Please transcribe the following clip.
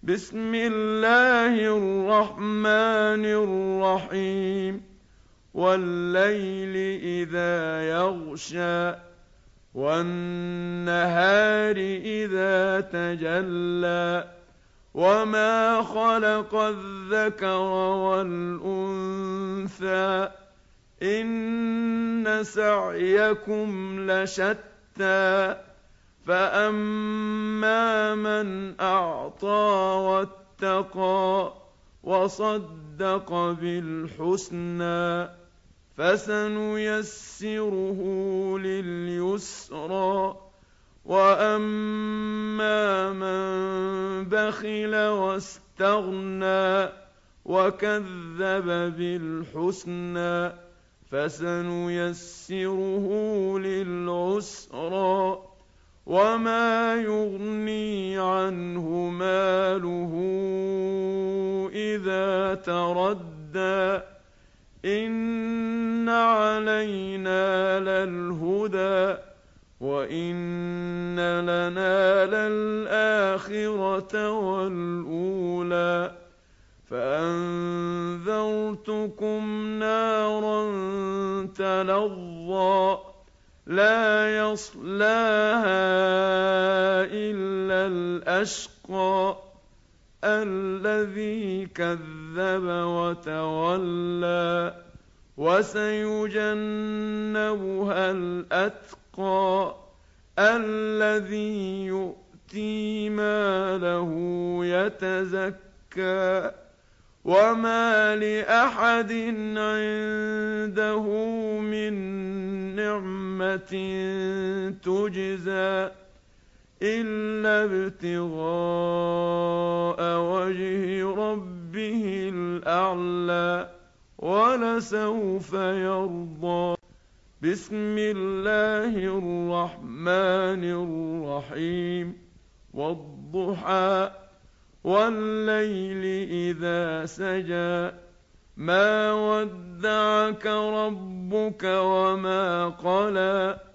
بسم الله الرحمن الرحيم والليل إذا يغشى والنهار إذا تجلى وما خلق الذكر والأنثى إن سعيكم لشتى فأما من أعطى واتقى وصدق بالحسنى فسنيسره لليسرى وأما من بخل واستغنى وكذب بالحسنى فسنيسره للعسرى وما يغني عنه ماله إذا تردى إن علينا للهدى وإن لنا للآخرة والأولى فأنذرتكم نارا تلظى لا يصلاها إلا الأشقى الذي كذب وتولى وسيجنبها الأتقى الذي يؤتي ماله يتزكى وما لأحد عنده من نعمة تجزى إلا ابتغاء وجه ربه الأعلى ولسوف يرضى بسم الله الرحمن الرحيم والضحى والليل إذا سجى ما ودعك ربك وما قلى